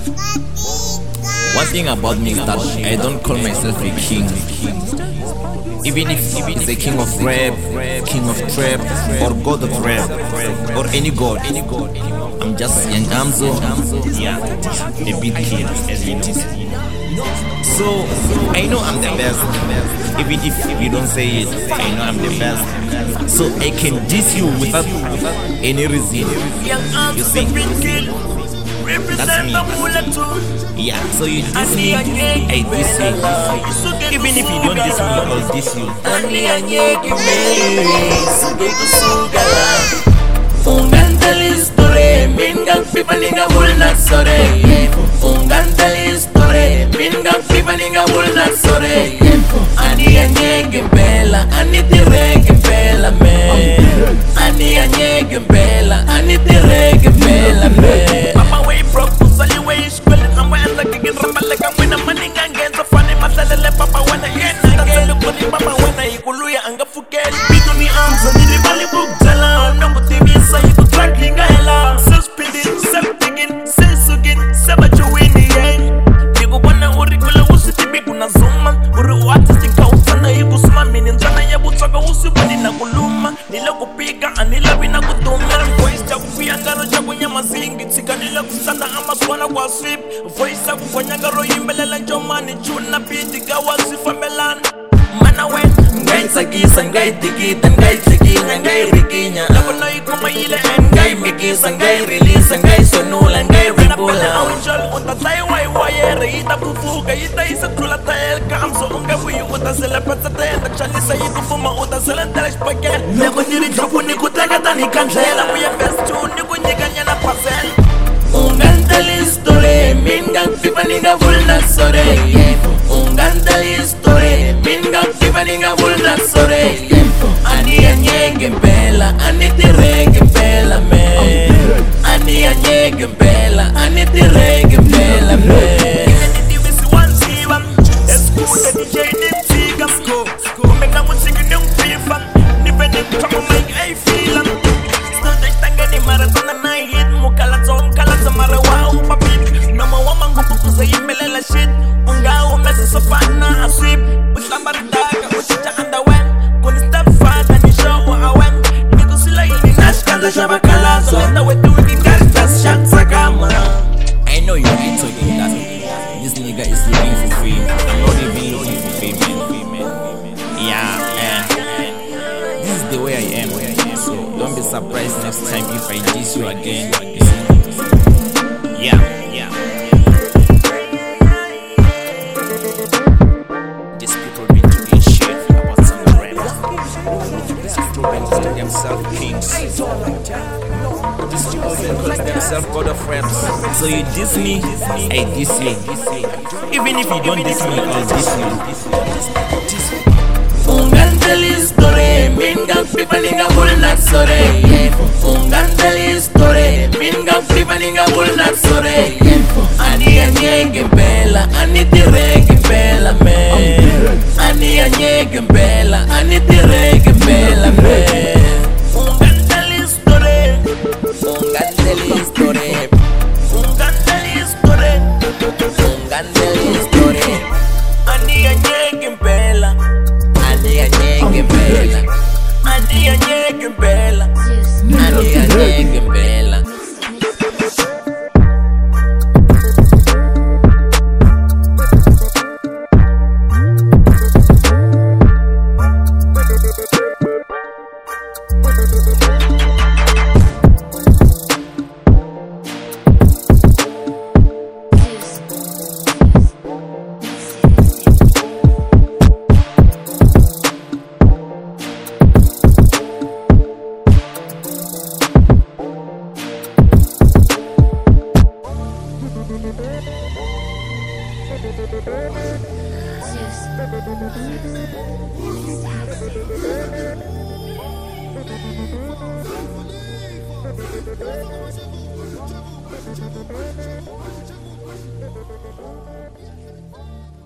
One thing about me is that I don't call myself a king. Even if it's a king of rap, king of trap, or god of rap, or any god, I'm just young Amzo, yeah, a big kid, as you know. So I know I'm the best. Even if you don't say it, I know I'm the best. So I can diss you without any reason. You see? That's me. Yeah, so you diss me, I diss you. Even if you don't diss me, I'll diss you. Ungantalisture, mingang pipaninga bulna sore. Ungantalisture, mingang pipaninga bulna sore. Ani anyege bela, ani direge bela me. Ani anyege bela, ani direge bela me. Papa way propose, ali way school, and when like again rapper like I'm when I'm money again so funny masalele papa when I get again look at papa when I ikuluya anga fukeli. Biduni arms and the bali book jala, no TV so you could drink hela. Suspended, self-digging, sensugin, sabacho in the end. You go wanna urikula usitibi kuna zuma, uri artistic kautana iku suma mininjana ya butaka usibani na kuluma. Nila kupiga anila bina kutuma. Voice cha kufiyangaro cha kunyama zingi, tika nila kusanda ama swana kwa sweep. Voice cha kufanyangaro imbelela njomani chuna piti kawasi famelan. Mana wen, ngai sagisa, ngai tikita, ngai tikina, ngai rikinya. Lakono ikuma ile ngai mikisa, ngai release, ngai sonula, ngai ribula. Aunjol utatai wai wayere, ita bufuga, ita isa tula tael kamso. Unga buyu utasela patate, takchalisa ikufuma utasela telesh paket. Nego niri jopu nikuteka tani kanjela, buya best tune, niku nyiganya na pasel. Ungantalisture, mingang pipaninga bulna sore. Ungantalisture, mingang pipaninga bulna sore. Ani anyege bela, ani direge bela me. Ani anyege bela, ani direge bela me. Ini divisi wanziwa, eskude DJ nimtiga. Kumeka musiki nimpifa, nipende mchako make I feel. Stude tangani maratona na hit, mukala mara wow papi. Nama wama ngupukuza imelela shit. Unga umesi sofana aswip. Usambari daga, uchicha andawen. Kuni step fada ni show awen. Niku sila ili nashkanza shabakala. So let the way do it in that just shot sagama. I know you ain't talking that. This nigga is living for free. I'm not even looking for fame, man. Yeah. This is the way I am. So don't be surprised next time if I diss you again. Yeah. These people been doing shit about some rap. These people been calling themselves kings. These people been calling themselves god of raps. So you diss me, I diss you. Even if you don't diss me, I'll diss you. Ungantalisture, mingang pipaninga bulna sore. Ungantalisture, mingang pipaninga bulna sore. Ani anyege bela, ani direge bela me. Ani anyege bela, ani direge bela me. Ungantalisture, ungantalisture, ungantalisture, ungantalisture. Ani anyege bela. Ani anyege bela, ani anyege bela, ani anyege bela. Yes.